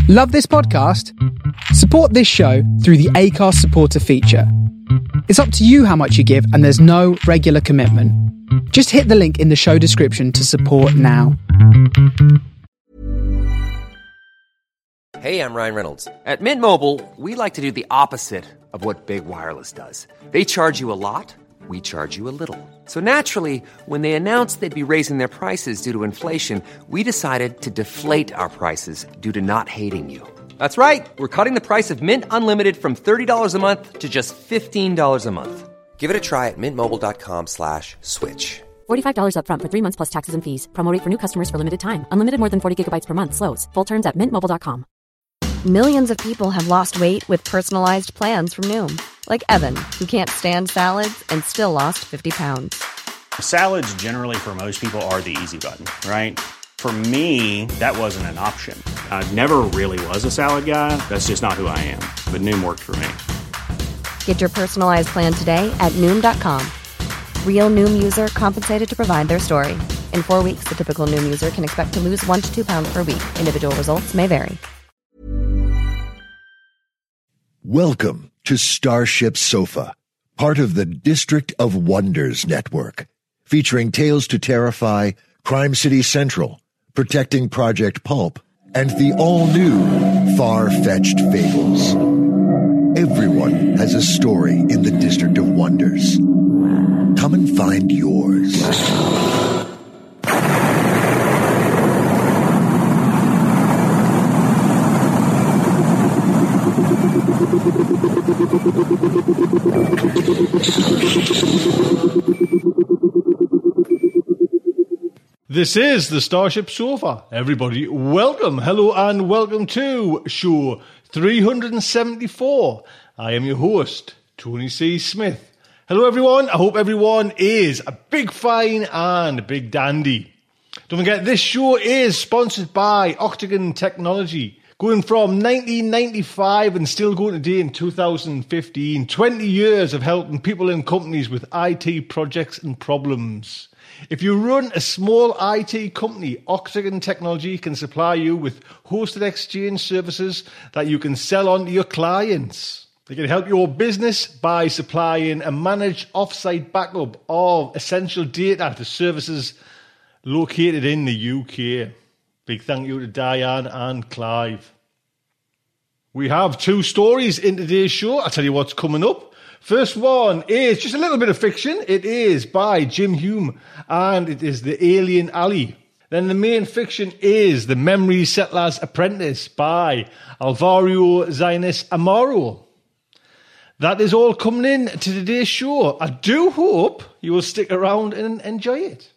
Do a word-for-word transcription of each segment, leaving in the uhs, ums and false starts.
Love this podcast? Support this show through the Acast supporter feature. It's up to you how much you give, and there's no regular commitment. Just hit the link in the show description to support now. Hey, I'm Ryan Reynolds. At Mint Mobile, we like to do the opposite of what Big Wireless does. They charge you a lot, we charge you a little. So naturally, when they announced they'd be raising their prices due to inflation, we decided to deflate our prices due to not hating you. That's right. We're cutting the price of Mint Unlimited from thirty dollars a month to just fifteen dollars a month. Give it a try at mintmobile.com slash switch. forty-five dollars up front for three months plus taxes and fees. Promo rate for new customers for limited time. Unlimited more than forty gigabytes per month. Slows full terms at mint mobile dot com. Millions of people have lost weight with personalized plans from Noom. Like Evan, who can't stand salads and still lost fifty pounds. Salads generally for most people are the easy button, right? For me, that wasn't an option. I never really was a salad guy. That's just not who I am. But Noom worked for me. Get your personalized plan today at Noom dot com. Real Noom user compensated to provide their story. In four weeks, the typical Noom user can expect to lose one to two pounds per week. Individual results may vary. Welcome to Starship Sofa, part of the District of Wonders network, featuring Tales to Terrify, Crime City Central, Protecting Project Pulp, and the all-new Far-Fetched Fables. Everyone has a story in the District of Wonders. Come and find yours. This is the Starship Sofa. Everybody, welcome, hello, and welcome to show three hundred seventy-four. I am your host, Tony C. Smith. Hello, everyone. I hope everyone is a big fine and a big dandy. Don't forget, this show is sponsored by Octagon Technology. Going from nineteen ninety-five and still going today in two thousand fifteen. twenty years of helping people and companies with I T projects and problems. If you run a small I T company, Octagon Technology can supply you with hosted exchange services that you can sell on to your clients. They can help your business by supplying a managed off-site backup of essential data to services located in the U K. Big thank you to Diane and Clive. We have two stories in today's show. I'll tell you what's coming up. First one is just a little bit of fiction. It is by Jim Hume, and it is The Alien Alley. Then the main fiction is The Memory Settler's Apprentice by Alvaro Zainis Amaro. That is all coming in to today's show. I do hope you will stick around and enjoy it.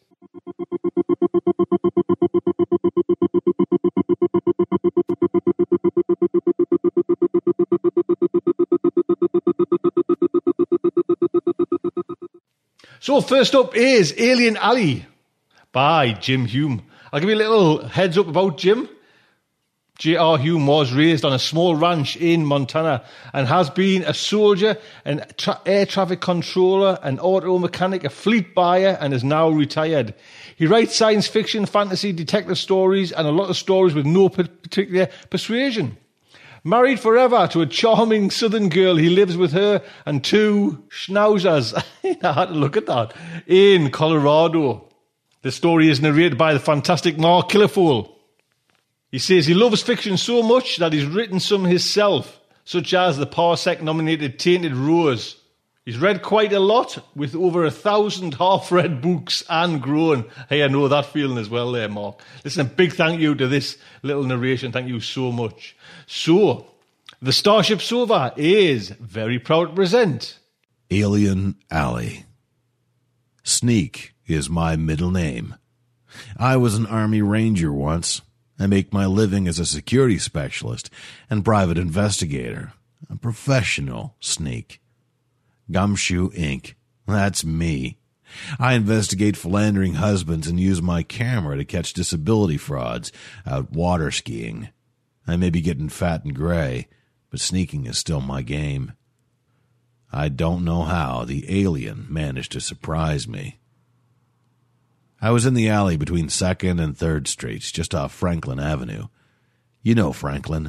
So first up is Alien Alley by Jim Hume. I'll give you a little heads up about Jim. J R. Hume was raised on a small ranch in Montana and has been a soldier, an tra- air traffic controller, an auto mechanic, a fleet buyer, and is now retired. He writes science fiction, fantasy, detective stories, and a lot of stories with no particular persuasion. Married forever to a charming southern girl, he lives with her and two schnauzers. I had to look at that. In Colorado. The story is narrated by the fantastic Mark Killefole. He says he loves fiction so much that he's written some himself, such as the Parsec-nominated Tainted Rose. He's read quite a lot, with over a thousand half-read books and grown. Hey, I know that feeling as well there, Mark. Listen, a big thank you to this little narration. Thank you so much. So, the Starship Sofa is very proud to present Alien Alley. Sneak is my middle name. I was an Army Ranger once. I make my living as a security specialist and private investigator. A professional sneak. Gumshoe Incorporated. That's me. I investigate philandering husbands and use my camera to catch disability frauds out water skiing. I may be getting fat and gray, but sneaking is still my game. I don't know how the alien managed to surprise me. I was in the alley between second and third Streets, just off Franklin Avenue. You know Franklin,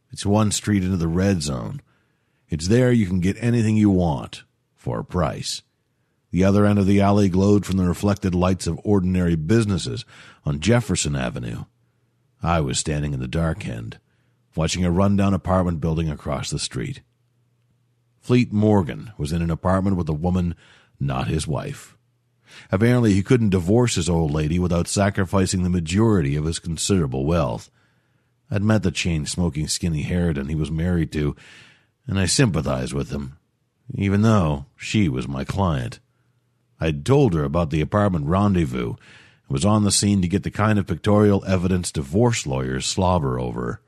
It's one street into the red zone. It's there you can get anything you want for a price. The other end of the alley glowed from the reflected lights of ordinary businesses on Jefferson Avenue. I was standing in the dark end, watching a rundown apartment building across the street. Fleet Morgan was in an apartment with a woman not his wife. Apparently he couldn't divorce his old lady without sacrificing the majority of his considerable wealth. I'd met the chain-smoking skinny Harridan he was married to, and I sympathized with him, even though she was my client. I'd told her about the apartment rendezvous and was on the scene to get the kind of pictorial evidence divorce lawyers slobber over.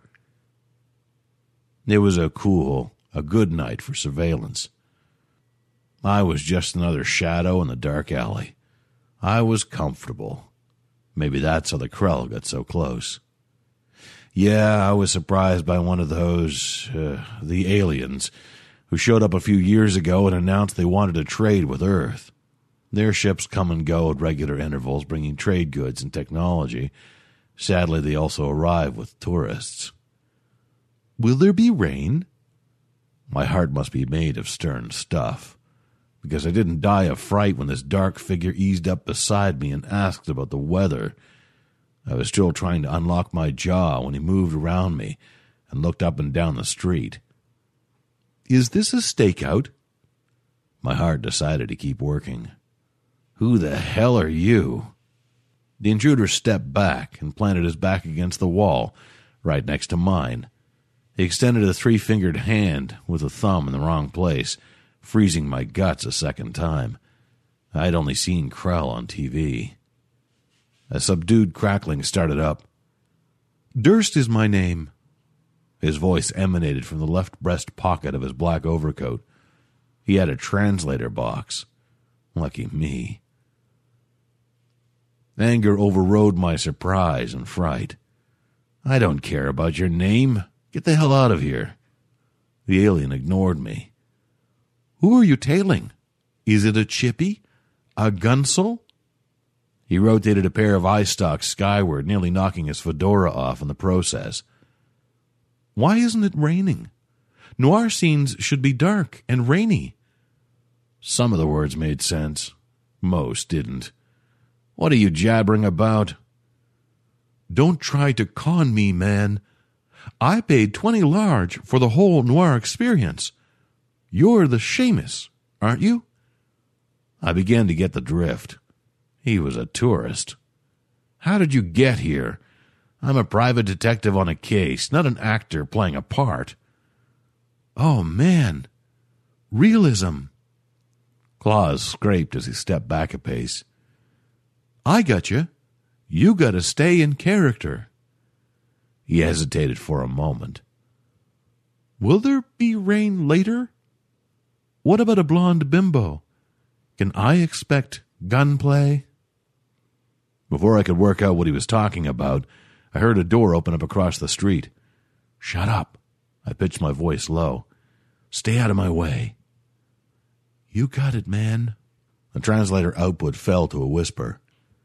It was a cool, a good night for surveillance. I was just another shadow in the dark alley. I was comfortable. Maybe that's how the Krell got so close. Yeah, I was surprised by one of those, uh, the aliens, who showed up a few years ago and announced they wanted to trade with Earth. Their ships come and go at regular intervals, bringing trade goods and technology. Sadly, they also arrive with tourists. Will there be rain? My heart must be made of stern stuff, because I didn't die of fright when this dark figure eased up beside me and asked about the weather. I was still trying to unlock my jaw when he moved around me and looked up and down the street. Is this a stakeout? My heart decided to keep working. Who the hell are you? The intruder stepped back and planted his back against the wall, right next to mine. He extended a three-fingered hand with a thumb in the wrong place, freezing my guts a second time. I'd only seen Krell on T V. A subdued crackling started up. Durst is my name. His voice emanated from the left breast pocket of his black overcoat. He had a translator box. Lucky me. Anger overrode my surprise and fright. I don't care about your name. Get the hell out of here. The alien ignored me. Who are you tailing? Is it a chippy? A gunsel? He rotated a pair of eye stalks skyward, nearly knocking his fedora off in the process. Why isn't it raining? Noir scenes should be dark and rainy. Some of the words made sense. Most didn't. What are you jabbering about? Don't try to con me, man. I paid twenty large for the whole Noir experience. You're the Seamus, aren't you? I began to get the drift. He was a tourist. How did you get here? I'm a private detective on a case, not an actor playing a part. Oh, man. Realism. Claws scraped as he stepped back a pace. I got you. You got to stay in character. He hesitated for a moment. Will there be rain later? What about a blonde bimbo? Can I expect gunplay? Before I could work out what he was talking about, I heard a door open up across the street. Shut up. I pitched my voice low. Stay out of my way. You got it, man. The translator output fell to a whisper.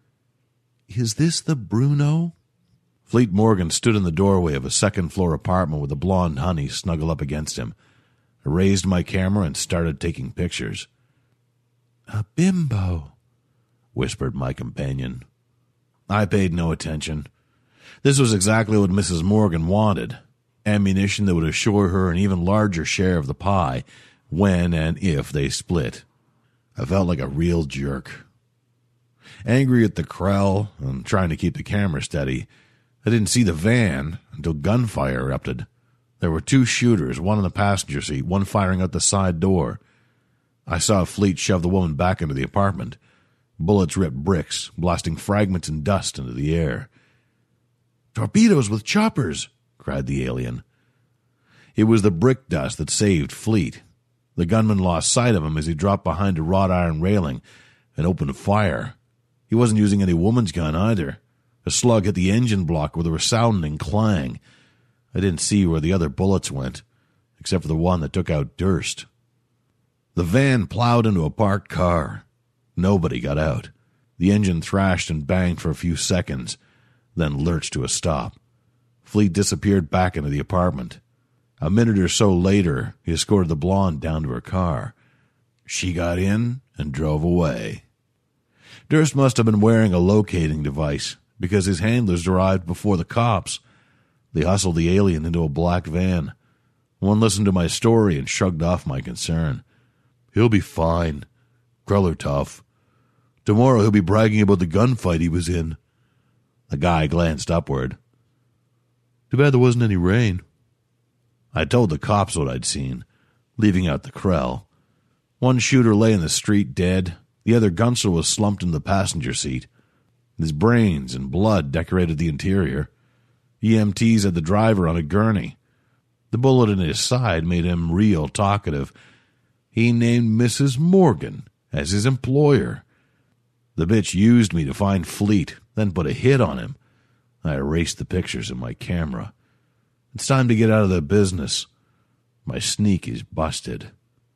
Is this the Bruno? Fleet Morgan stood in the doorway of a second-floor apartment with a blonde honey snuggled up against him. I raised my camera and started taking pictures. A bimbo, whispered my companion. I paid no attention. This was exactly what Missus Morgan wanted. Ammunition that would assure her an even larger share of the pie when and if they split. I felt like a real jerk. Angry at the Krell and trying to keep the camera steady, I didn't see the van until gunfire erupted. There were two shooters, one in the passenger seat, one firing out the side door. I saw Fleet shove the woman back into the apartment. Bullets ripped bricks, blasting fragments and dust into the air. Torpedoes with choppers, cried the alien. It was the brick dust that saved Fleet. The gunman lost sight of him as he dropped behind a wrought iron railing and opened fire. He wasn't using any woman's gun either. A slug hit the engine block with a resounding clang. I didn't see where the other bullets went, except for the one that took out Durst. The van plowed into a parked car. Nobody got out. The engine thrashed and banged for a few seconds, then lurched to a stop. Fleet disappeared back into the apartment. A minute or so later, he escorted the blonde down to her car. She got in and drove away. Durst must have been wearing a locating device, because his handlers arrived before the cops. They hustled the alien into a black van. One listened to my story and shrugged off my concern. He'll be fine. Cruller tough. Tomorrow he'll be bragging about the gunfight he was in. The guy glanced upward. Too bad there wasn't any rain. I told the cops what I'd seen, leaving out the Krell. One shooter lay in the street dead. The other gunster was slumped in the passenger seat. His brains and blood decorated the interior. E M Ts had the driver on a gurney. The bullet in his side made him real talkative. He named Missus Morgan as his employer. The bitch used me to find Fleet, then put a hit on him. I erased the pictures in my camera. It's time to get out of the business. My sneak is busted.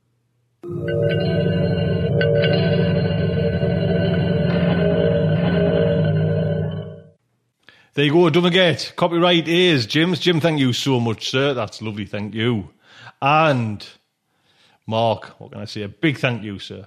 There you go, don't forget, copyright is Jim's. Jim, thank you so much, sir. That's lovely, thank you. And Mark, what can I say? A big thank you, sir.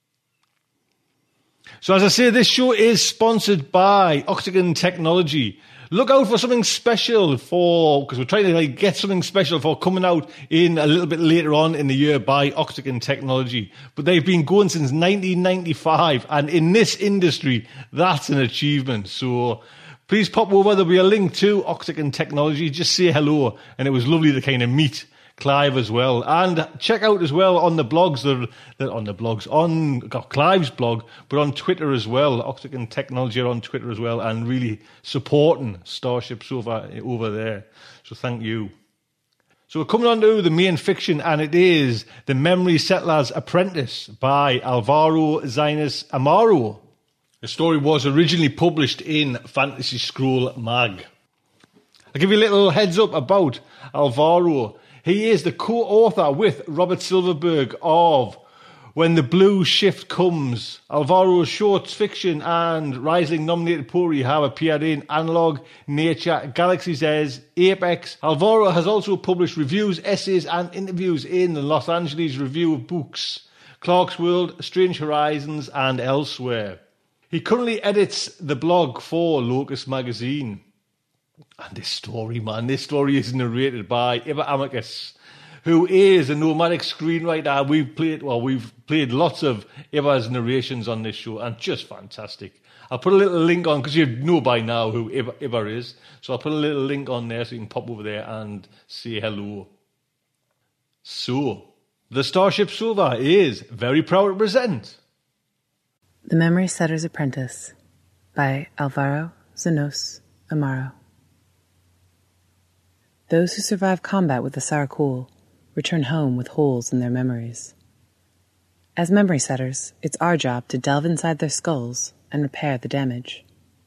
So as I say, this show is sponsored by Octagon Technology. Look out for something special for, because we're trying to like get something special for coming out in a little bit later on in the year by Octagon Technology. But they've been going since nineteen ninety-five, and in this industry, that's an achievement. So please pop over. There'll be a link to Octagon Technology. Just say hello, and it was lovely to kind of meet Clive as well. And check out as well on the blogs, that are, on the blogs, on Clive's blog, but on Twitter as well. Octagon Technology are on Twitter as well, and really supporting Starship Sofa over there. So thank you. So we're coming on to the main fiction, and it is The Memory Settler's Apprentice by Alvaro Zines Amaro. The story was originally published in Fantasy Scroll Mag. I'll give you a little heads up about Alvaro. He is the co-author with Robert Silverberg of When the Blue Shift Comes. Alvaro's short fiction and Rising nominated poetry have appeared in Analog, Nature, Galaxy's Edge, Apex. Alvaro has also published reviews, essays and interviews in the Los Angeles Review of Books, Clark's World, Strange Horizons and elsewhere. He currently edits the blog for Locus Magazine. And this story, man, this story is narrated by Iba Amicus, who is a nomadic screenwriter. We've played, well, we've played lots of Iba's narrations on this show, and just fantastic. I'll put a little link on, because you know by now who Iba, Iba is, so I'll put a little link on there so you can pop over there and say hello. So, the Starship Sofa is very proud to present The Memory Setter's Apprentice by Alvaro Zines Amaro. Those who survive combat with the Sarakul return home with holes in their memories. As memory setters, it's our job to delve inside their skulls and repair the damage.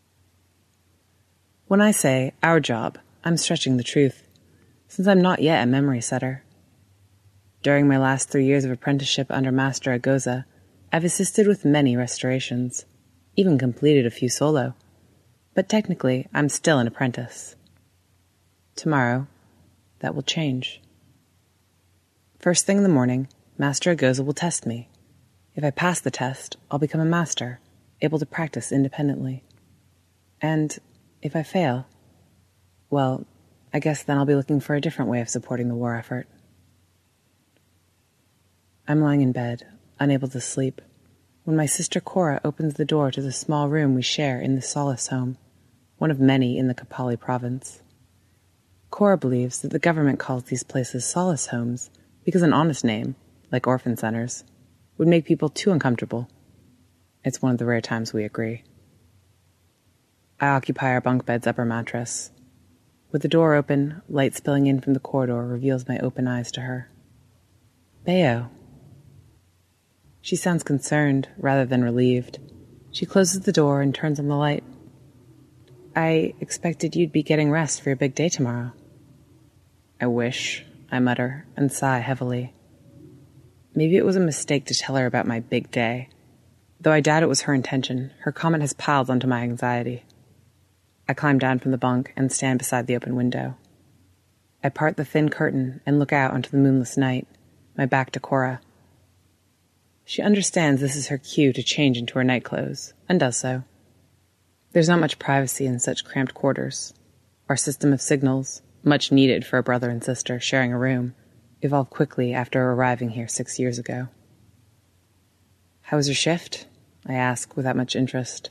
When I say our job, I'm stretching the truth, since I'm not yet a memory setter. During my last three years of apprenticeship under Master Agoza, I've assisted with many restorations, even completed a few solo, but technically I'm still an apprentice. Tomorrow, that will change. First thing in the morning, Master Agoza will test me. If I pass the test, I'll become a master, able to practice independently. And if I fail, well, I guess then I'll be looking for a different way of supporting the war effort. I'm lying in bed, unable to sleep, when my sister Cora opens the door to the small room we share in the Solace home, one of many in the Kapali province. Cora believes that the government calls these places solace homes because an honest name, like orphan centers, would make people too uncomfortable. It's one of the rare times we agree. I occupy our bunk bed's upper mattress. With the door open, light spilling in from the corridor reveals my open eyes to her. Bayo. She sounds concerned rather than relieved. She closes the door and turns on the light. I expected you'd be getting rest for your big day tomorrow. I wish, I mutter, and sigh heavily. Maybe it was a mistake to tell her about my big day. Though I doubt it was her intention, her comment has piled onto my anxiety. I climb down from the bunk and stand beside the open window. I part the thin curtain and look out onto the moonless night, my back to Cora. She understands this is her cue to change into her night clothes, and does so. There's not much privacy in such cramped quarters. Our system of signals, much needed for a brother and sister sharing a room, evolved quickly after arriving here six years ago. How was your shift? I ask without much interest.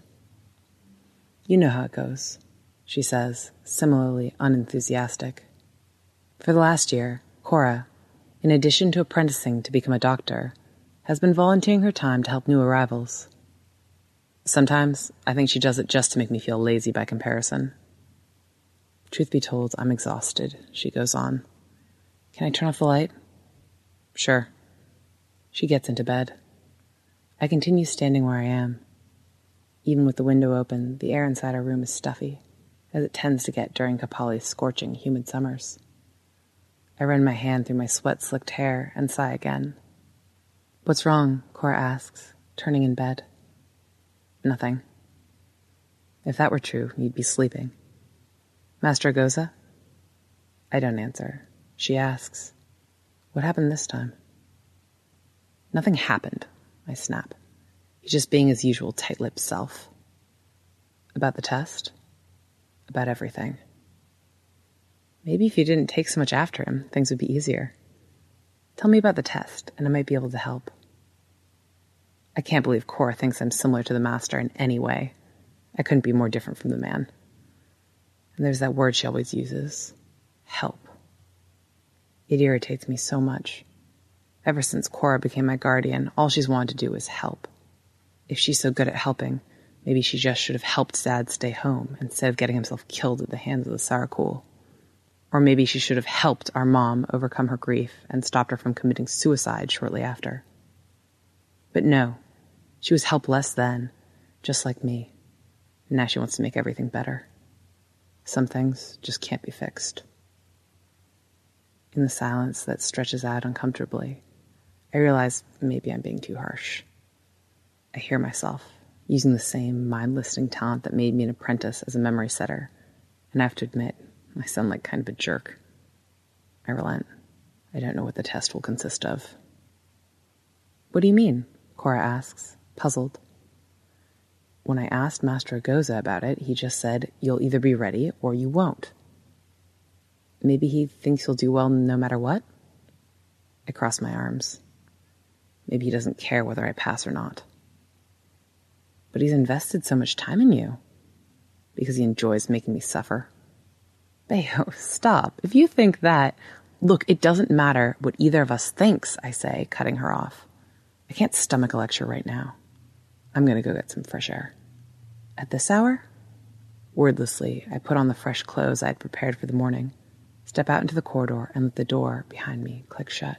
You know how it goes, she says, similarly unenthusiastic. For the last year, Cora, in addition to apprenticing to become a doctor, has been volunteering her time to help new arrivals. Sometimes, I think she does it just to make me feel lazy by comparison. Truth be told, I'm exhausted, she goes on. Can I turn off the light? Sure. She gets into bed. I continue standing where I am. Even with the window open, the air inside our room is stuffy, as it tends to get during Kapali's scorching, humid summers. I run my hand through my sweat-slicked hair and sigh again. What's wrong? Cora asks, turning in bed. Nothing. If that were true, you'd be sleeping. Master Agoza? I don't answer. She asks, what happened this time? Nothing happened, I snap. He's just being his usual tight-lipped self. About the test? About everything. Maybe if you didn't take so much after him, things would be easier. Tell me about the test, and I might be able to help. I can't believe Cora thinks I'm similar to the master in any way. I couldn't be more different from the man. And there's that word she always uses. Help. It irritates me so much. Ever since Cora became my guardian, all she's wanted to do is help. If she's so good at helping, maybe she just should have helped Dad stay home instead of getting himself killed at the hands of the Sarakul. Or maybe she should have helped our mom overcome her grief and stopped her from committing suicide shortly after. But no, she was helpless then, just like me. And now she wants to make everything better. Some things just can't be fixed. In the silence that stretches out uncomfortably, I realize maybe I'm being too harsh. I hear myself, using the same mind-listing talent that made me an apprentice as a memory setter, and I have to admit, I sound like kind of a jerk. I relent. I don't know what the test will consist of. What do you mean? Cora asks, puzzled. When I asked Master Agoza about it, he just said, you'll either be ready or you won't. Maybe he thinks you'll do well no matter what? I cross my arms. Maybe he doesn't care whether I pass or not. But he's invested so much time in you. Because he enjoys making me suffer. Bayo, stop. If you think that... Look, it doesn't matter what either of us thinks, I say, cutting her off. I can't stomach a lecture right now. I'm going to go get some fresh air. At this hour? Wordlessly, I put on the fresh clothes I had prepared for the morning, step out into the corridor, and let the door behind me click shut.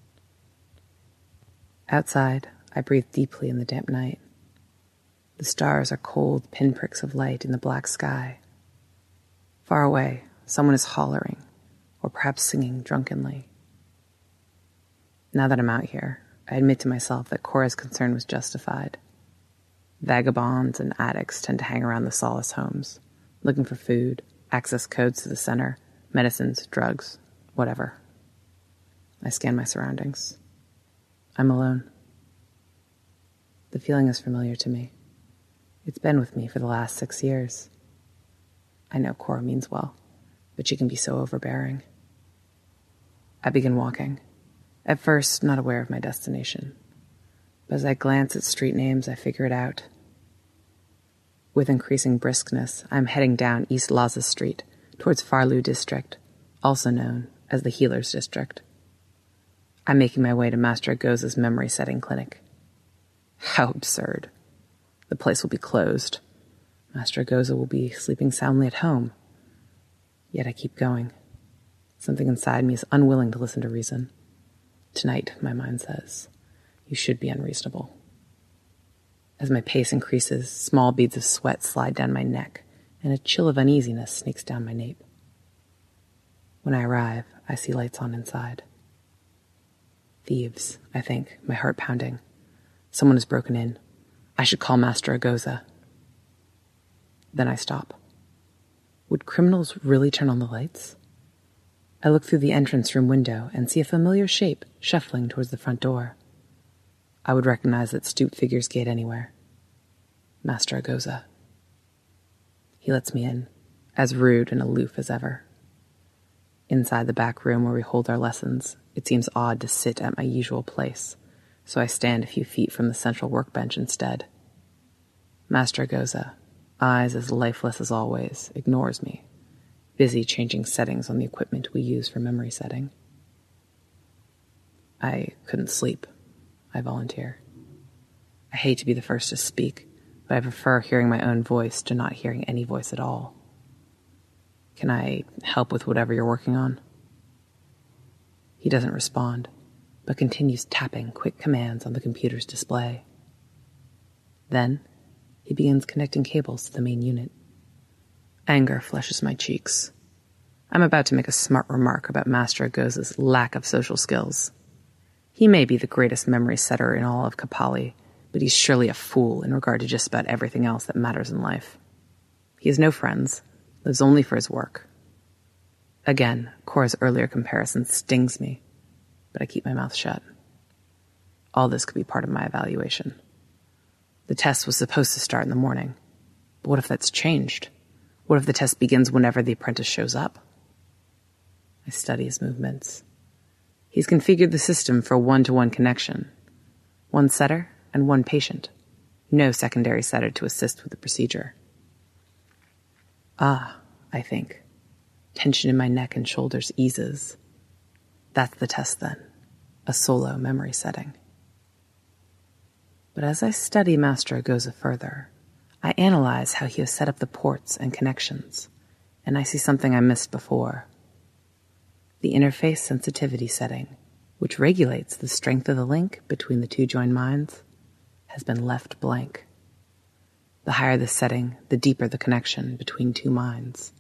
Outside, I breathe deeply in the damp night. The stars are cold pinpricks of light in the black sky. Far away, someone is hollering, or perhaps singing drunkenly. Now that I'm out here, I admit to myself that Cora's concern was justified. Vagabonds and addicts tend to hang around the Solace homes, looking for food, access codes to the center, medicines, drugs, whatever. I scan my surroundings. I'm alone. The feeling is familiar to me. It's been with me for the last six years. I know Cora means well, but she can be so overbearing. I begin walking, at first not aware of my destination. But as I glance at street names, I figure it out. With increasing briskness, I'm heading down East Laza Street towards Farlu District, also known as the Healers District. I'm making my way to Master Agoza's memory setting clinic. How absurd. The place will be closed. Master Agoza will be sleeping soundly at home. Yet I keep going. Something inside me is unwilling to listen to reason. Tonight, my mind says, you should be unreasonable. As my pace increases, small beads of sweat slide down my neck, and a chill of uneasiness sneaks down my nape. When I arrive, I see lights on inside. Thieves, I think, my heart pounding. Someone has broken in. I should call Master Agoza. Then I stop. Would criminals really turn on the lights? I look through the entrance room window and see a familiar shape shuffling towards the front door. I would recognize that stooped figure's gait anywhere. Master Agoza. He lets me in, as rude and aloof as ever. Inside the back room where we hold our lessons, it seems odd to sit at my usual place, so I stand a few feet from the central workbench instead. Master Agoza, eyes as lifeless as always, ignores me, busy changing settings on the equipment we use for memory setting. I couldn't sleep, I volunteer. I hate to be the first to speak, but I prefer hearing my own voice to not hearing any voice at all. Can I help with whatever you're working on? He doesn't respond, but continues tapping quick commands on the computer's display. Then, he begins connecting cables to the main unit. Anger flushes my cheeks. I'm about to make a smart remark about Master Agoza's lack of social skills. He may be the greatest memory setter in all of Kapali, but he's surely a fool in regard to just about everything else that matters in life. He has no friends, lives only for his work. Again, Cora's earlier comparison stings me, but I keep my mouth shut. All this could be part of my evaluation. The test was supposed to start in the morning, but what if that's changed? What if the test begins whenever the apprentice shows up? I study his movements. He's configured the system for one-to-one connection. One setter and one patient. No secondary setter to assist with the procedure. Ah, I think. Tension in my neck and shoulders eases. That's the test then. A solo memory setting. But as I study Master Agoza further, I analyze how he has set up the ports and connections, and I see something I missed before. The interface sensitivity setting, which regulates the strength of the link between the two joined minds, has been left blank. The higher the setting, the deeper the connection between two minds.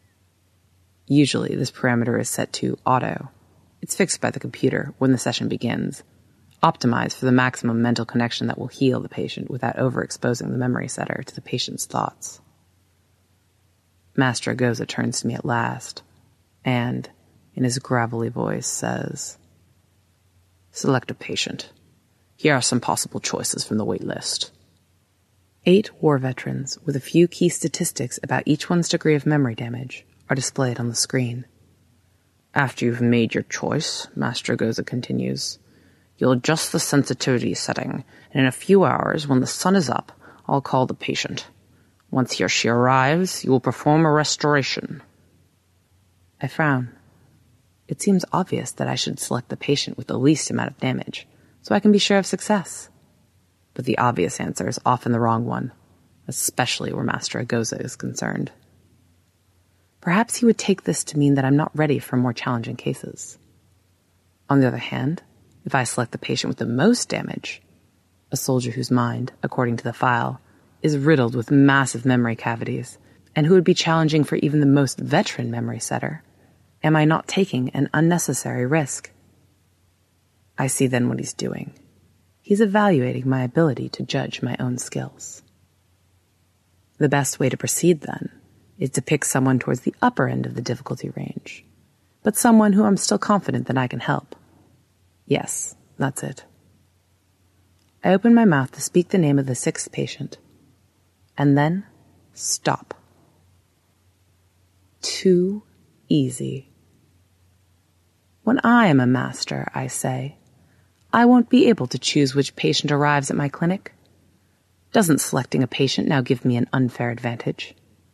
Usually, this parameter is set to auto. It's fixed by the computer when the session begins, optimized for the maximum mental connection that will heal the patient without overexposing the memory setter to the patient's thoughts. Master Agoza turns to me at last, and, in his gravelly voice, says, "Select a patient. Here are some possible choices from the wait list." Eight war veterans, with a few key statistics about each one's degree of memory damage, are displayed on the screen. After you've made your choice, Master Agoza continues, you'll adjust the sensitivity setting, and in a few hours, when the sun is up, I'll call the patient. Once he or she arrives, you will perform a restoration. I frown. It seems obvious that I should select the patient with the least amount of damage, so I can be sure of success. But the obvious answer is often the wrong one, especially where Master Agoza is concerned. Perhaps he would take this to mean that I'm not ready for more challenging cases. On the other hand, if I select the patient with the most damage, a soldier whose mind, according to the file, is riddled with massive memory cavities, and who would be challenging for even the most veteran memory setter, am I not taking an unnecessary risk? I see then what he's doing. He's evaluating my ability to judge my own skills. The best way to proceed, then, is to pick someone towards the upper end of the difficulty range, but someone who I'm still confident that I can help. Yes, that's it. I open my mouth to speak the name of the sixth patient, and then stop. Too easy. When I am a master, I say, I won't be able to choose which patient arrives at my clinic. Doesn't selecting a patient now give me an unfair advantage?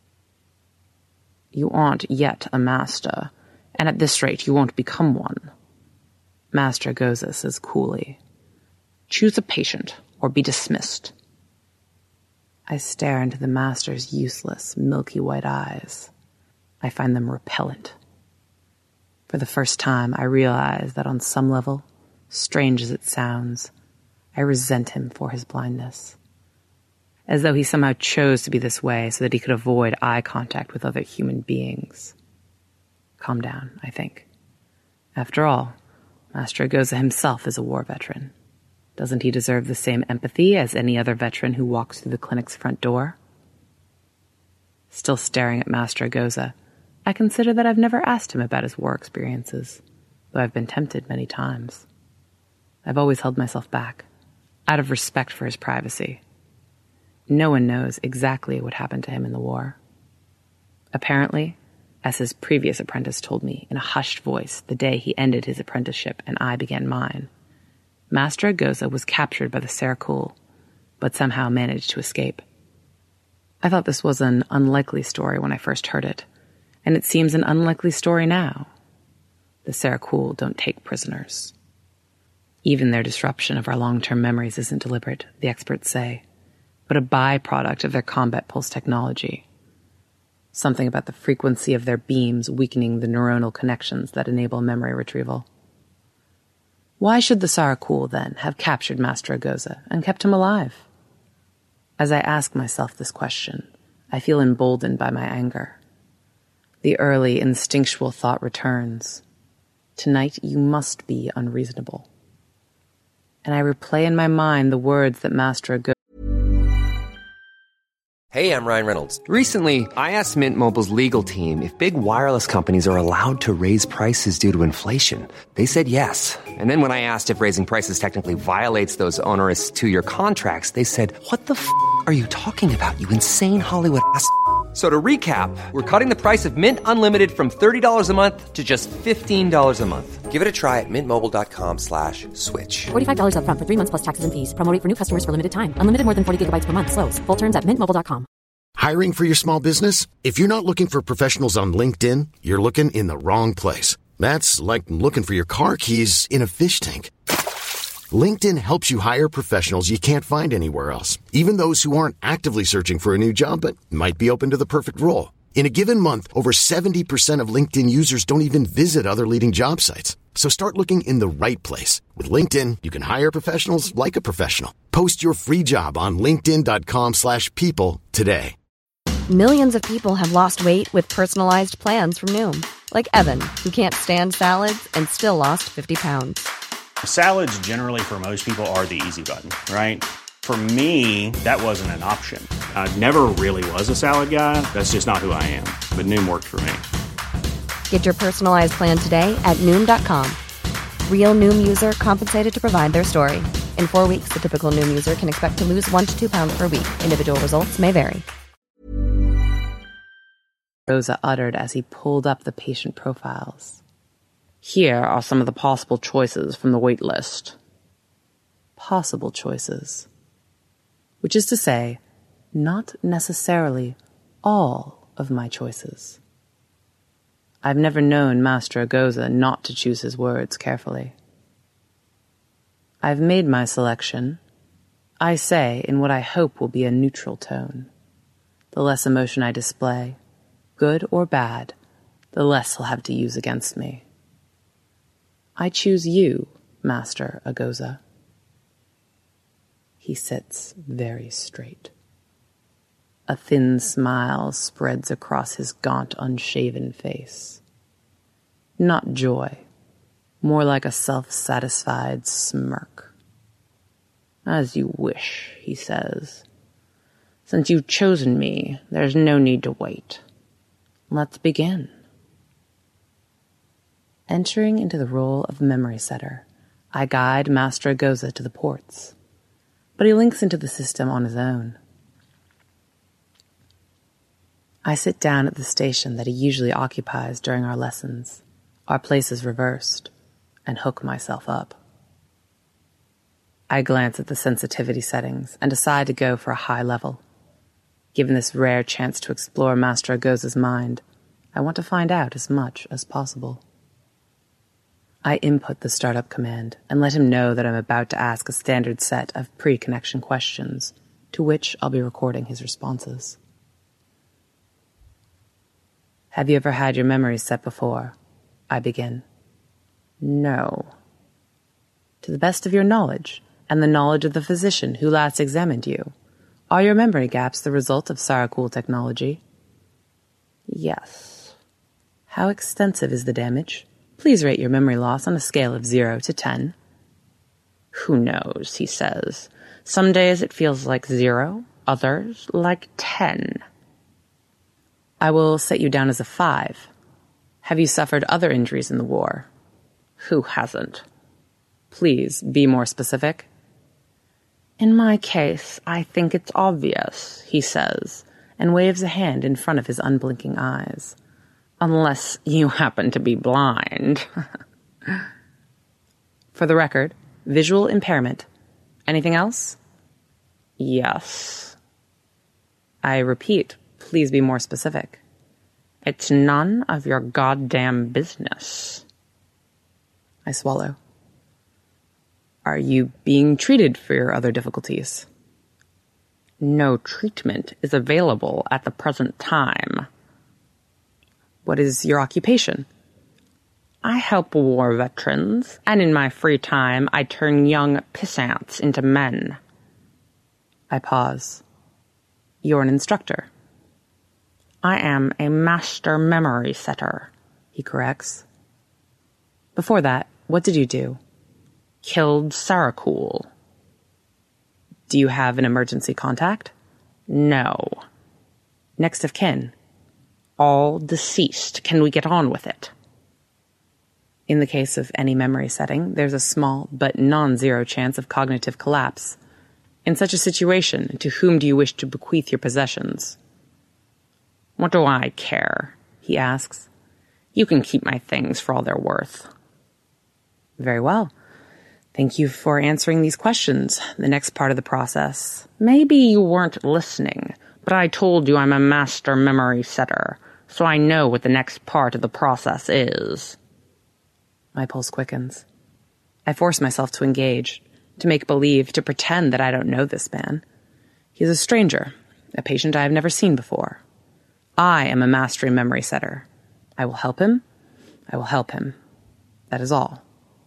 You aren't yet a master, and at this rate you won't become one. Master Agoza says coolly, choose a patient or be dismissed. I stare into the master's useless, milky white eyes. I find them repellent. For the first time, I realize that on some level, strange as it sounds, I resent him for his blindness. As though he somehow chose to be this way so that he could avoid eye contact with other human beings. Calm down, I think. After all, Master Agoza himself is a war veteran. Doesn't he deserve the same empathy as any other veteran who walks through the clinic's front door? Still staring at Master Agoza, I consider that I've never asked him about his war experiences, though I've been tempted many times. I've always held myself back, out of respect for his privacy. No one knows exactly what happened to him in the war. Apparently, as his previous apprentice told me in a hushed voice the day he ended his apprenticeship and I began mine, Master Agoza was captured by the Sarakul, but somehow managed to escape. I thought this was an unlikely story when I first heard it, and it seems an unlikely story now. The Sarakul don't take prisoners. Even their disruption of our long-term memories isn't deliberate, the experts say, but a byproduct of their combat pulse technology. Something about the frequency of their beams weakening the neuronal connections that enable memory retrieval. Why should the Sarakul, then, have captured Master Agoza and kept him alive? As I ask myself this question, I feel emboldened by my anger. The early instinctual thought returns. Tonight you must be unreasonable. And I replay in my mind the words that Master Agoza. Hey, I'm Ryan Reynolds. Recently, I asked Mint Mobile's legal team if big wireless companies are allowed to raise prices due to inflation. They said yes. And then when I asked if raising prices technically violates those onerous two-year contracts, they said, "What the f*** are you talking about, you insane Hollywood ass f- So to recap, we're cutting the price of Mint Unlimited from thirty dollars a month to just fifteen dollars a month. Give it a try at mintmobile.com slash switch. forty-five dollars up front for three months plus taxes and fees. Promo rate for new customers for limited time. Unlimited more than forty gigabytes per month. Slows full terms at mint mobile dot com. Hiring for your small business? If you're not looking for professionals on LinkedIn, you're looking in the wrong place. That's like looking for your car keys in a fish tank. LinkedIn helps you hire professionals you can't find anywhere else, even those who aren't actively searching for a new job but might be open to the perfect role. In a given month, over seventy percent of LinkedIn users don't even visit other leading job sites. So start looking in the right place. With LinkedIn, you can hire professionals like a professional. Post your free job on linkedin.com slash people today. Millions of people have lost weight with personalized plans from Noom. Like Evan, who can't stand salads and still lost fifty pounds. Salads generally for most people are the easy button, right? For me, that wasn't an option. I never really was a salad guy. That's just not who I am. But Noom worked for me. Get your personalized plan today at Noom dot com. Real Noom user compensated to provide their story. In four weeks, the typical Noom user can expect to lose one to two pounds per week. Individual results may vary. Rosa uttered as he pulled up the patient profiles. Here are some of the possible choices from the wait list. Possible choices. Which is to say, not necessarily all of my choices. I've never known Master Agoza not to choose his words carefully. I've made my selection, I say in what I hope will be a neutral tone. The less emotion I display, good or bad, the less he'll have to use against me. I choose you, Master Agoza. He sits very straight. A thin smile spreads across his gaunt, unshaven face. Not joy, more like a self-satisfied smirk. As you wish, he says. Since you've chosen me, there's no need to wait. Let's begin. Entering into the role of memory setter, I guide Master Agoza to the ports, but he links into the system on his own. I sit down at the station that he usually occupies during our lessons, our places reversed, and hook myself up. I glance at the sensitivity settings and decide to go for a high level. Given this rare chance to explore Master Agoza's mind, I want to find out as much as possible. I input the startup command and let him know that I'm about to ask a standard set of pre-connection questions, to which I'll be recording his responses. Have you ever had your memories set before? I begin. No. To the best of your knowledge, and the knowledge of the physician who last examined you, are your memory gaps the result of Sarakul technology? Yes. How extensive is the damage? Please rate your memory loss on a scale of zero to ten. Who knows, he says. Some days it feels like zero, others like ten. I will set you down as a five, Have you suffered other injuries in the war? Who hasn't? Please be more specific. In my case, I think it's obvious, he says, and waves a hand in front of his unblinking eyes. Unless you happen to be blind. For the record, visual impairment. Anything else? Yes. I repeat, please be more specific. It's none of your goddamn business. I swallow. Are you being treated for your other difficulties? No treatment is available at the present time. What is your occupation? I help war veterans, and in my free time I turn young pissants into men. I pause. You're an instructor. I am a master memory setter, he corrects. Before that, what did you do? Killed Saracool. Do you have an emergency contact? No. Next of kin? All deceased. Can we get on with it? In the case of any memory setting, there's a small but non-zero chance of cognitive collapse. In such a situation, to whom do you wish to bequeath your possessions? What do I care? He asks. You can keep my things for all they're worth. Very well. Thank you for answering these questions. The next part of the process. Maybe you weren't listening, but I told you I'm a master memory setter, so I know what the next part of the process is. My pulse quickens. I force myself to engage, to make believe, to pretend that I don't know this man. He's a stranger, a patient I have never seen before. I am a mastery memory setter. I will help him. I will help him. That is all.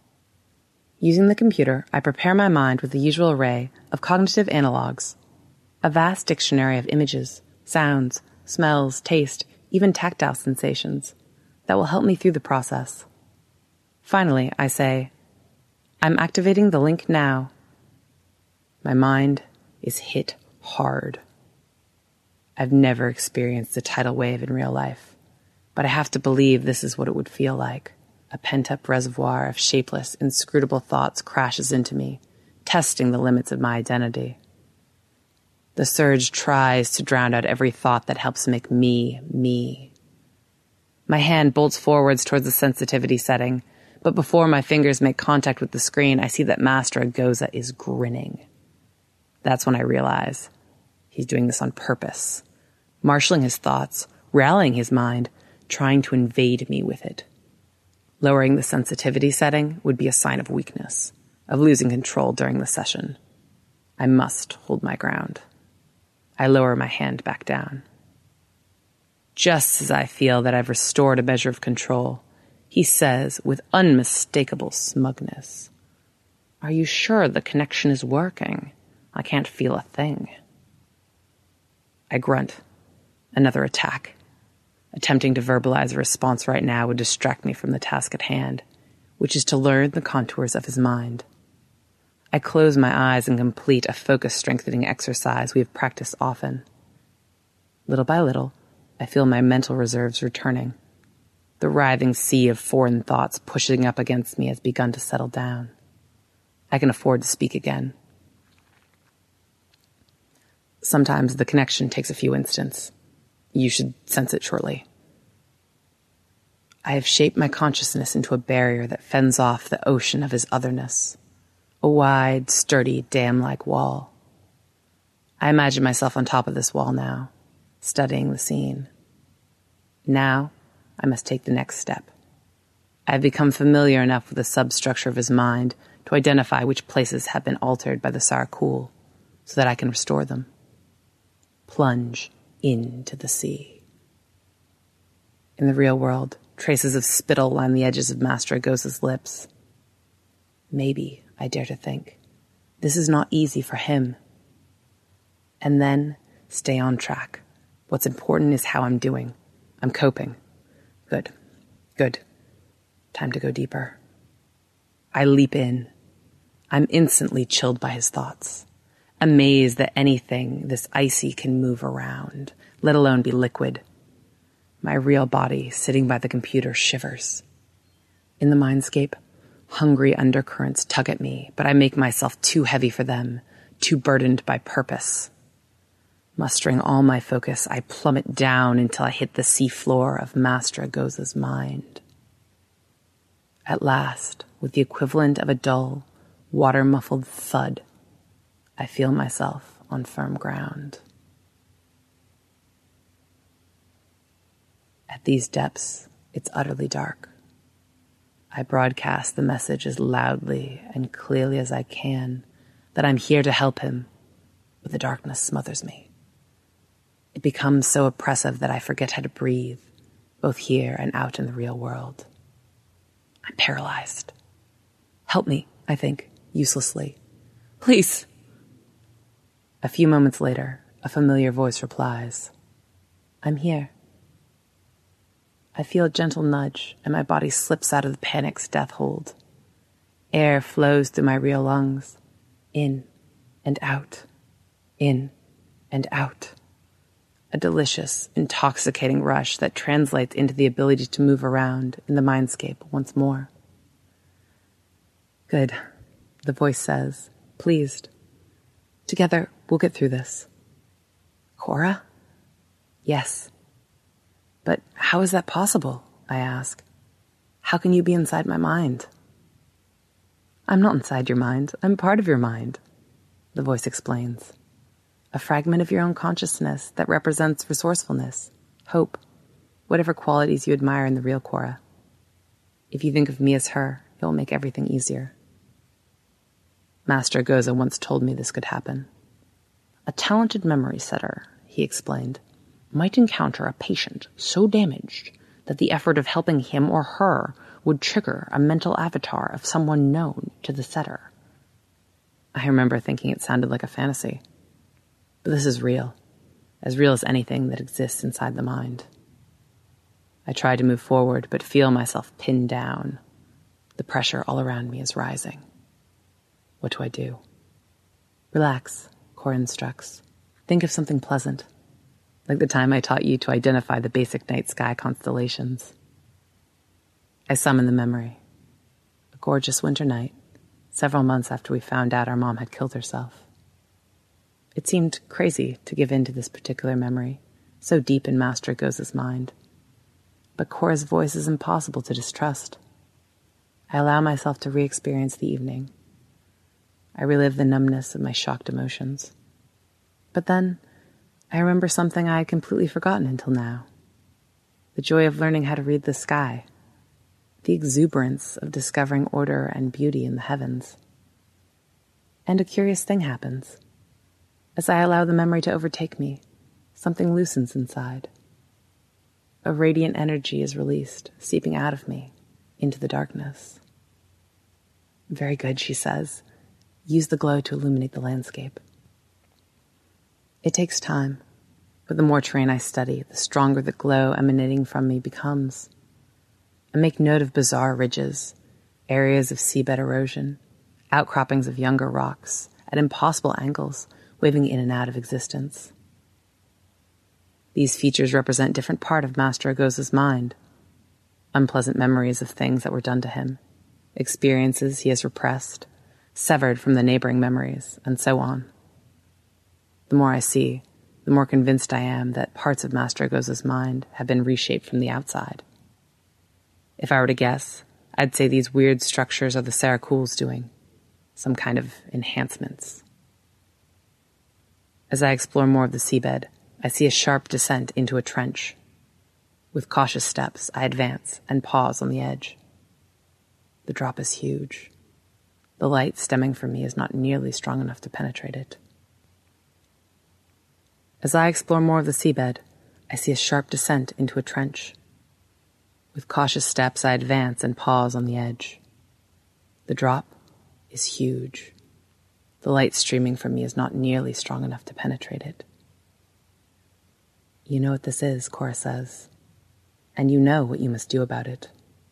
Using the computer, I prepare my mind with the usual array of cognitive analogs, a vast dictionary of images, sounds, smells, taste, even tactile sensations that will help me through the process. Finally, I say, I'm activating the link now. My mind is hit hard. I've never experienced a tidal wave in real life, but I have to believe this is what it would feel like. A pent-up reservoir of shapeless, inscrutable thoughts crashes into me, testing the limits of my identity. The surge tries to drown out every thought that helps make me, me. My hand bolts forwards towards the sensitivity setting, but before my fingers make contact with the screen, I see that Master Agoza is grinning. That's when I realize he's doing this on purpose, marshaling his thoughts, rallying his mind, trying to invade me with it. Lowering the sensitivity setting would be a sign of weakness, of losing control during the session. I must hold my ground. I lower my hand back down. Just as I feel that I've restored a measure of control, he says with unmistakable smugness, Are you sure the connection is working? I can't feel a thing. I grunt. Another attack. Attempting to verbalize a response right now would distract me from the task at hand, which is to learn the contours of his mind. I close my eyes and complete a focus-strengthening exercise we have practiced often. Little by little, I feel my mental reserves returning. The writhing sea of foreign thoughts pushing up against me has begun to settle down. I can afford to speak again. Sometimes the connection takes a few instants. You should sense it shortly. I have shaped my consciousness into a barrier that fends off the ocean of his otherness. A wide, sturdy, dam-like wall. I imagine myself on top of this wall now, studying the scene. Now, I must take the next step. I have become familiar enough with the substructure of his mind to identify which places have been altered by the Saracool, so that I can restore them. Plunge into the sea. In the real world, traces of spittle line the edges of Master Agoza's lips. Maybe, I dare to think, this is not easy for him. And then, stay on track. What's important is how I'm doing. I'm coping. Good. Good. Time to go deeper. I leap in. I'm instantly chilled by his thoughts. Amazed that anything this icy can move around, let alone be liquid. my real body sitting by the computer shivers. In the mindscape, hungry undercurrents tug at me, but I make myself too heavy for them, too burdened by purpose. Mustering all my focus, I plummet down until I hit the seafloor of Master Agoza's mind. At last, with the equivalent of a dull, water-muffled thud, I feel myself on firm ground. At these depths, it's utterly dark. I broadcast the message as loudly and clearly as I can that I'm here to help him, but the darkness smothers me. It becomes so oppressive that I forget how to breathe, both here and out in the real world. I'm paralyzed. Help me, I think, uselessly. Please. A few moments later, a familiar voice replies, I'm here. I feel a gentle nudge, and my body slips out of the panic's death hold. Air flows through my real lungs, in and out, in and out. A delicious, intoxicating rush that translates into the ability to move around in the mindscape once more. Good, the voice says, pleased. Together, we'll get through this. Cora? Yes. But how is that possible? I ask. How can you be inside my mind? I'm not inside your mind. I'm part of your mind, the voice explains. A fragment of your own consciousness that represents resourcefulness, hope, whatever qualities you admire in the real Cora. If you think of me as her, it will make everything easier. Master Agoza once told me this could happen. A talented memory setter, he explained, might encounter a patient so damaged that the effort of helping him or her would trigger a mental avatar of someone known to the setter. I remember thinking it sounded like a fantasy. But this is real, as real as anything that exists inside the mind. I try to move forward, but feel myself pinned down. The pressure all around me is rising. What do I do? Relax, Cora instructs. Think of something pleasant, like the time I taught you to identify the basic night sky constellations. I summon the memory. A gorgeous winter night, several months after we found out our mom had killed herself. It seemed crazy to give in to this particular memory, so deep in Master Agoza's mind. But Cora's voice is impossible to distrust. I allow myself to re-experience the evening. I relive the numbness of my shocked emotions. But then, I remember something I had completely forgotten until now. The joy of learning how to read the sky. The exuberance of discovering order and beauty in the heavens. And a curious thing happens. As I allow the memory to overtake me, something loosens inside. A radiant energy is released, seeping out of me, into the darkness. Very good, she says. Use the glow to illuminate the landscape. It takes time, but the more terrain I study, the stronger the glow emanating from me becomes. I make note of bizarre ridges, areas of seabed erosion, outcroppings of younger rocks, at impossible angles, waving in and out of existence. These features represent different part of Master Agoza's mind. Unpleasant memories of things that were done to him, experiences he has repressed, severed from the neighboring memories, and so on. The more I see, the more convinced I am that parts of Master Agoza's mind have been reshaped from the outside. If I were to guess, I'd say these weird structures are the Sarakul's doing, some kind of enhancements. As I explore more of the seabed, I see a sharp descent into a trench. With cautious steps, I advance and pause on the edge. The drop is huge. The light stemming from me is not nearly strong enough to penetrate it. As I explore more of the seabed, I see a sharp descent into a trench. With cautious steps, I advance and pause on the edge. The drop is huge. The light streaming from me is not nearly strong enough to penetrate it. You know what this is, Cora says, and you know what you must do about it.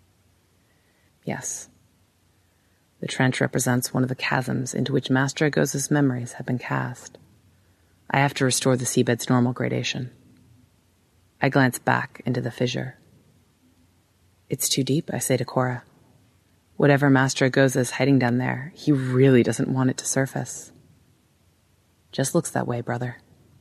Yes. The trench represents one of the chasms into which Master Agoza's memories have been cast. I have to restore the seabed's normal gradation. I glance back into the fissure. It's too deep, I say to Cora. Whatever Master Agoza is hiding down there, he really doesn't want it to surface. Just looks that way, brother.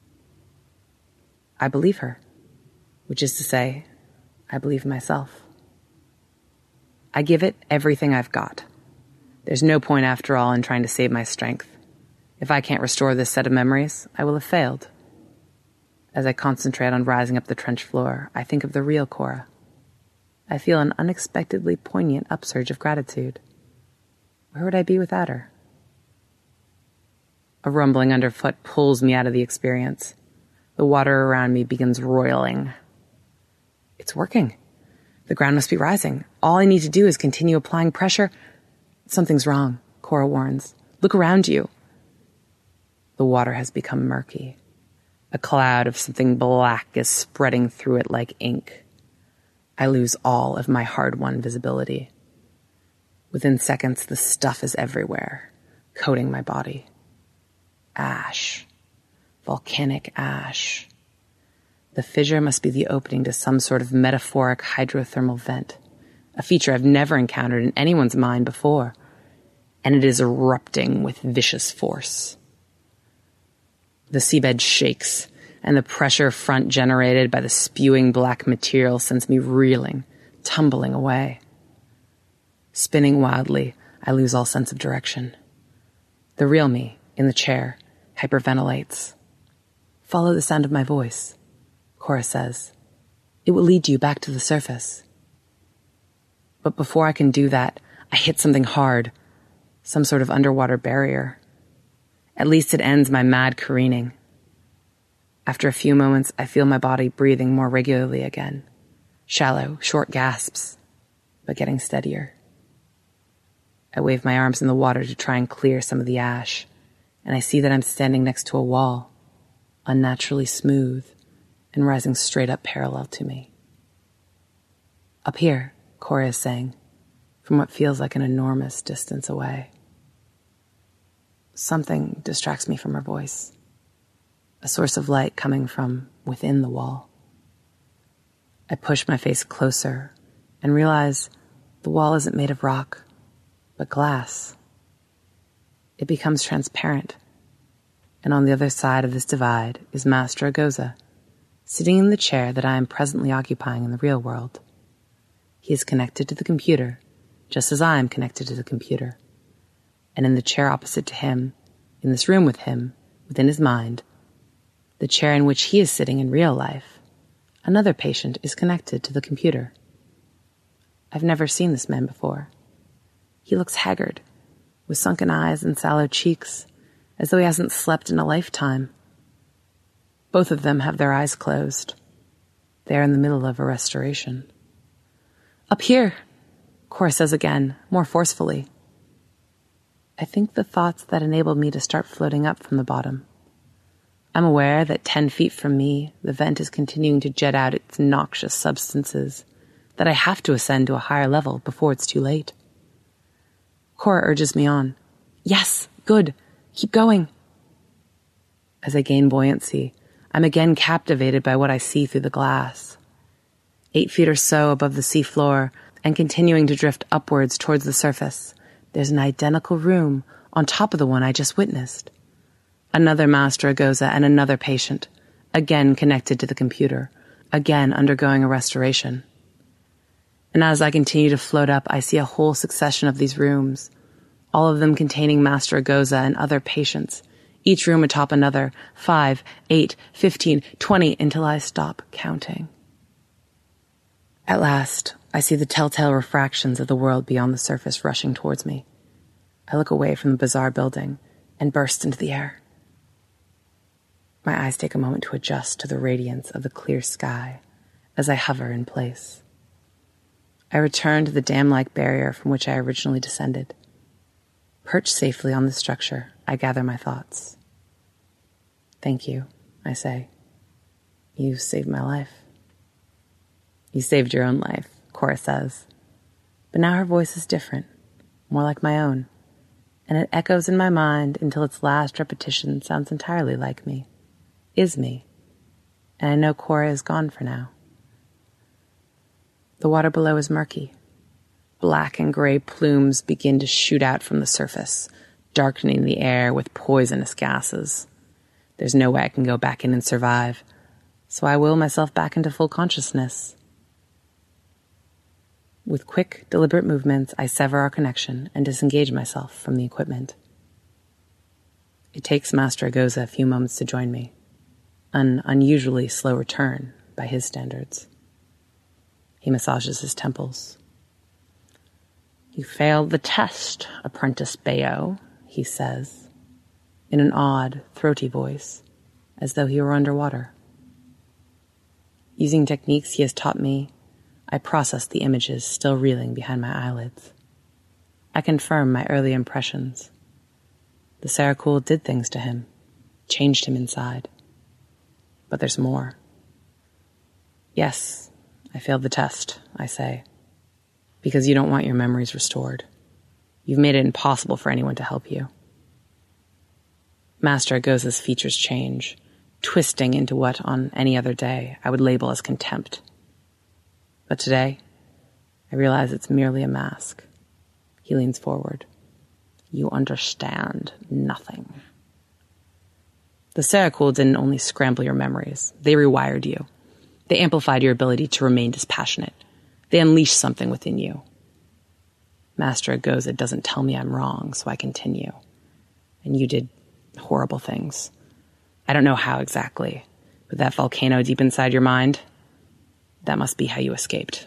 I believe her, which is to say, I believe myself. I give it everything I've got. There's no point, after all, in trying to save my strength. If I can't restore this set of memories, I will have failed. As I concentrate on rising up the trench floor, I think of the real Cora. I feel an unexpectedly poignant upsurge of gratitude. Where would I be without her? A rumbling underfoot pulls me out of the experience. The water around me begins roiling. It's working. The ground must be rising. All I need to do is continue applying pressure. Something's wrong, Cora warns. Look around you. The water has become murky. A cloud of something black is spreading through it like ink. I lose all of my hard-won visibility. Within seconds, the stuff is everywhere, coating my body. Ash. Volcanic ash. The fissure must be the opening to some sort of metaphoric hydrothermal vent, a feature I've never encountered in anyone's mind before, and it is erupting with vicious force. The seabed shakes, and the pressure front generated by the spewing black material sends me reeling, tumbling away. Spinning wildly, I lose all sense of direction. The real me, in the chair, hyperventilates. Follow the sound of my voice, Cora says. It will lead you back to the surface. But before I can do that, I hit something hard, some sort of underwater barrier. At least it ends my mad careening. After a few moments, I feel my body breathing more regularly again. Shallow, short gasps, but getting steadier. I wave my arms in the water to try and clear some of the ash, and I see that I'm standing next to a wall, unnaturally smooth and rising straight up parallel to me. Up here, Cora is saying, from what feels like an enormous distance away. Something distracts me from her voice, a source of light coming from within the wall. I push my face closer and realize the wall isn't made of rock, but glass. It becomes transparent, and on the other side of this divide is Master Agoza, sitting in the chair that I am presently occupying in the real world. He is connected to the computer, just as I am connected to the computer. And in the chair opposite to him, in this room with him, within his mind, the chair in which he is sitting in real life, another patient is connected to the computer. I've never seen this man before. He looks haggard, with sunken eyes and sallow cheeks, as though he hasn't slept in a lifetime. Both of them have their eyes closed. They are in the middle of a restoration. Up here, Cora says again, more forcefully. I think the thoughts that enabled me to start floating up from the bottom. I'm aware that ten feet from me, the vent is continuing to jet out its noxious substances, that I have to ascend to a higher level before it's too late. Cora urges me on. Yes, good. Keep going. As I gain buoyancy, I'm again captivated by what I see through the glass. Eight feet or so above the sea floor, and continuing to drift upwards towards the surface, there's an identical room on top of the one I just witnessed. Another Master Agoza and another patient, again connected to the computer, again undergoing a restoration. And as I continue to float up, I see a whole succession of these rooms, all of them containing Master Agoza and other patients, each room atop another, five, eight, fifteen, twenty, until I stop counting. At last, I see the telltale refractions of the world beyond the surface rushing towards me. I look away from the bizarre building and burst into the air. My eyes take a moment to adjust to the radiance of the clear sky as I hover in place. I return to the dam-like barrier from which I originally descended. Perched safely on the structure, I gather my thoughts. Thank you, I say. You saved my life. You saved your own life, Cora says. But now her voice is different, more like my own, and it echoes in my mind until its last repetition sounds entirely like me, is me, and I know Cora is gone for now. The water below is murky. Black and gray plumes begin to shoot out from the surface, darkening the air with poisonous gases. There's no way I can go back in and survive, so I will myself back into full consciousness. With quick, deliberate movements, I sever our connection and disengage myself from the equipment. It takes Master Agoza a few moments to join me, an unusually slow return by his standards. He massages his temples. "You failed the test, Apprentice Bayo," he says, in an odd, throaty voice, as though he were underwater. Using techniques he has taught me, I process the images still reeling behind my eyelids. I confirm my early impressions. The Sarakul did things to him, changed him inside. But there's more. "Yes, I failed the test," I say, "because you don't want your memories restored. You've made it impossible for anyone to help you." Master Agoza's features change, twisting into what, on any other day, I would label as contempt. But today, I realize it's merely a mask. He leans forward. "You understand nothing." The Sarakul didn't only scramble your memories, they rewired you. They amplified your ability to remain dispassionate. They unleashed something within you. Master Agoza doesn't tell me I'm wrong, so I continue. And you did horrible things. I don't know how exactly, but that volcano deep inside your mind, that must be how you escaped.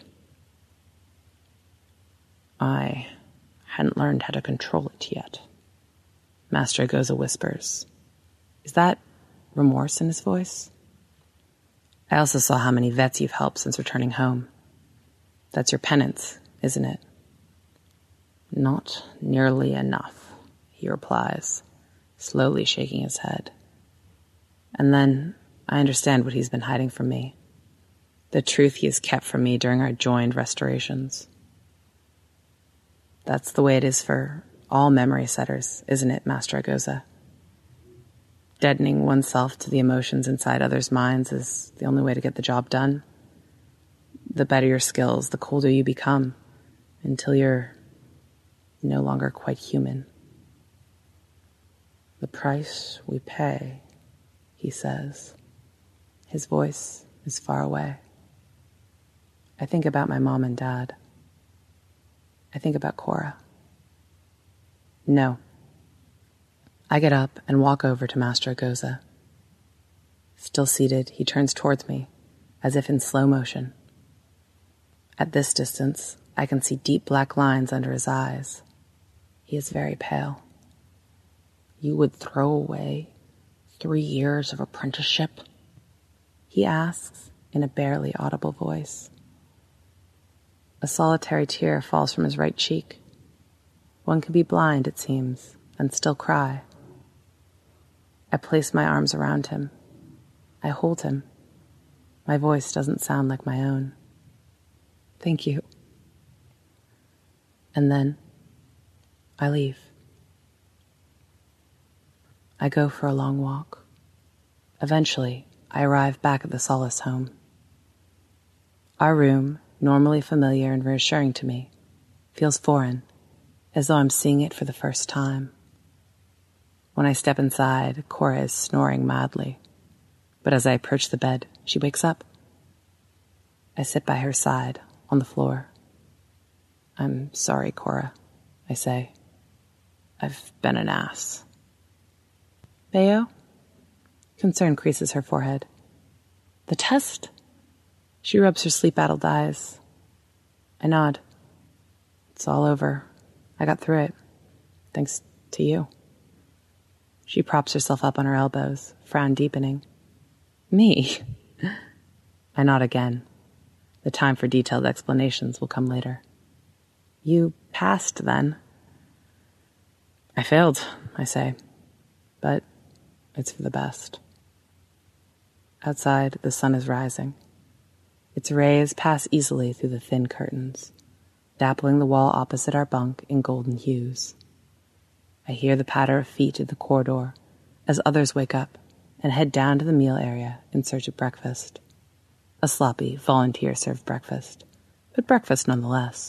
I hadn't learned how to control it yet. Master Agoza whispers. Is that remorse in his voice? I also saw how many vets you've helped since returning home. That's your penance, isn't it? Not nearly enough, he replies, slowly shaking his head. And then I understand what he's been hiding from me. The truth he has kept from me during our joined restorations. That's the way it is for all memory setters, isn't it, Master Agoza? Deadening oneself to the emotions inside others' minds is the only way to get the job done. The better your skills, the colder you become, until you're no longer quite human. The price we pay, he says. His voice is far away. I think about my mom and dad. I think about Cora. No. I get up and walk over to Master Agoza. Still seated, he turns towards me, as if in slow motion. At this distance, I can see deep black lines under his eyes. He is very pale. You would throw away three years of apprenticeship? He asks in a barely audible voice. A solitary tear falls from his right cheek. One can be blind, it seems, and still cry. I place my arms around him. I hold him. My voice doesn't sound like my own. Thank you. And then I leave. I go for a long walk. Eventually, I arrive back at the Solace home. Our room, normally familiar and reassuring to me, feels foreign, as though I'm seeing it for the first time. When I step inside, Cora is snoring madly, but as I approach the bed, she wakes up. I sit by her side, on the floor. I'm sorry, Cora, I say. I've been an ass. Bayo? Concern creases her forehead. The test? She rubs her sleep-addled eyes. I nod. It's all over. I got through it. Thanks to you. She props herself up on her elbows, frown deepening. Me? I nod again. The time for detailed explanations will come later. You passed, then? I failed, I say. But it's for the best. Outside, the sun is rising. Its rays pass easily through the thin curtains, dappling the wall opposite our bunk in golden hues. I hear the patter of feet in the corridor as others wake up, and head down to the meal area in search of breakfast. A sloppy, volunteer-served breakfast, but breakfast nonetheless.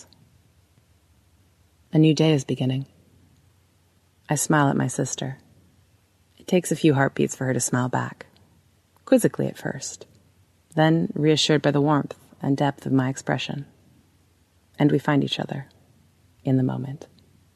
A new day is beginning. I smile at my sister. It takes a few heartbeats for her to smile back, quizzically at first, then reassured by the warmth and depth of my expression. And we find each other in the moment.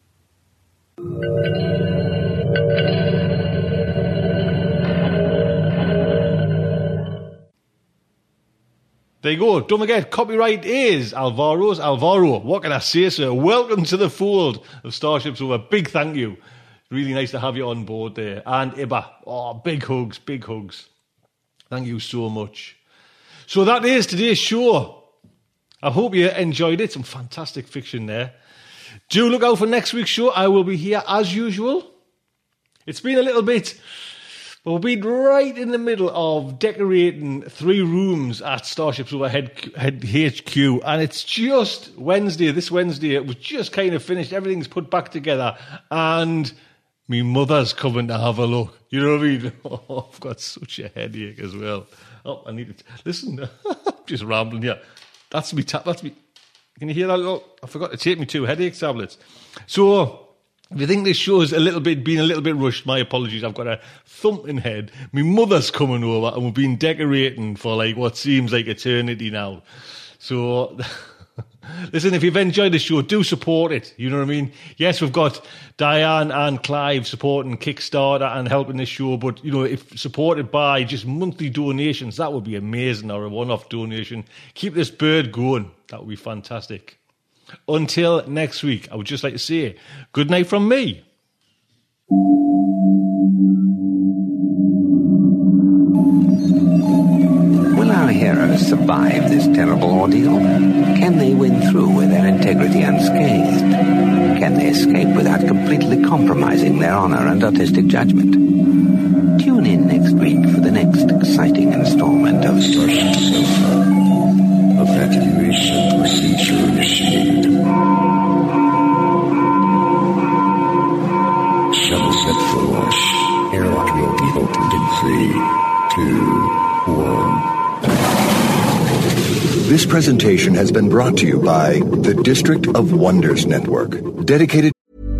There you go. Don't forget, copyright is Alvaro's. Alvaro, what can I say, sir? Welcome to the fold of Starship Sofa. Big thank you. Really nice to have you on board there. And Iba, oh, big hugs, big hugs. Thank you so much. So that is today's show. I hope you enjoyed it. Some fantastic fiction there. Do look out for next week's show. I will be here as usual. It's been a little bit... But we've been right in the middle of decorating three rooms at Starship Sofa Head, Head H Q, and it's just Wednesday. This Wednesday, it was just kind of finished. Everything's put back together, and me mother's coming to have a look. You know what I mean? Oh, I've got such a headache as well. Oh, I need to listen. I'm just rambling here. That's me. Ta- that's me. Can you hear that? Oh, I forgot to take me two headache tablets. So. If you think this show's a little bit been a little bit rushed, my apologies. I've got a thumping head. My mother's coming over and we've been decorating for like what seems like eternity now. So, listen, if you've enjoyed the show, do support it. You know what I mean? Yes, we've got Diane and Clive supporting Kickstarter and helping this show, but, you know, if supported by just monthly donations, that would be amazing, or a one-off donation. Keep this bird going. That would be fantastic. Until next week, I would just like to say good night from me. Will our heroes survive this terrible ordeal? Can they win through with their integrity unscathed? Can they escape without completely compromising their honor and artistic judgment? Tune in next week for the next exciting installment of Starship Sofa. Evacuation procedure initiated. Shuttle set for launch. Airlock will be opened in three, two, one. This presentation has been brought to you by the District of Wonders Network, dedicated.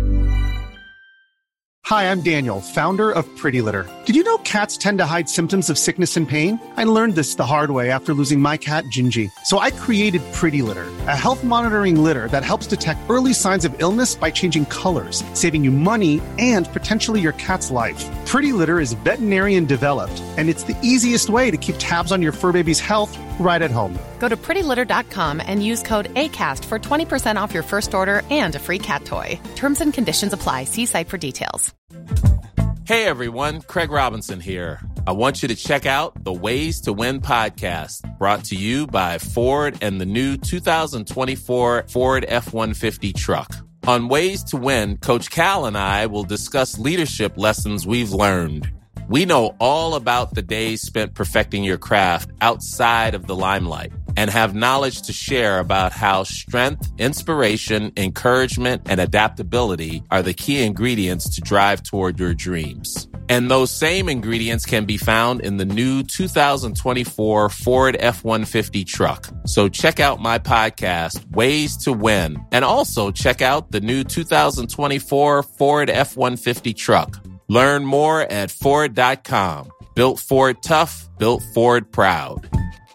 Hi, I'm Daniel, founder of Pretty Litter. Did you know cats tend to hide symptoms of sickness and pain? I learned this the hard way after losing my cat, Gingy. So I created Pretty Litter, a health monitoring litter that helps detect early signs of illness by changing colors, saving you money and potentially your cat's life. Pretty Litter is veterinarian developed, and it's the easiest way to keep tabs on your fur baby's health right at home. Go to pretty litter dot com and use code ACAST for twenty percent off your first order and a free cat toy. Terms and conditions apply. See site for details. Hey everyone, Craig Robinson here. I want you to check out the Ways to Win podcast, brought to you by Ford and the new two thousand twenty-four Ford F one fifty truck. On Ways to Win, Coach Cal and I will discuss leadership lessons we've learned. We know all about the days spent perfecting your craft outside of the limelight and have knowledge to share about how strength, inspiration, encouragement, and adaptability are the key ingredients to drive toward your dreams. And those same ingredients can be found in the new two thousand twenty-four Ford F one fifty truck. So check out my podcast, Ways to Win, and also check out the new two thousand twenty-four Ford F one fifty truck. Learn more at Ford dot com. Built Ford tough, built Ford proud.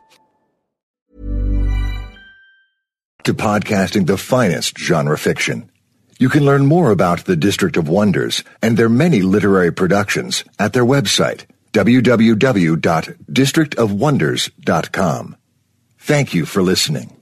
To podcasting the finest genre fiction. You can learn more about the District of Wonders and their many literary productions at their website, w w w dot district of wonders dot com. Thank you for listening.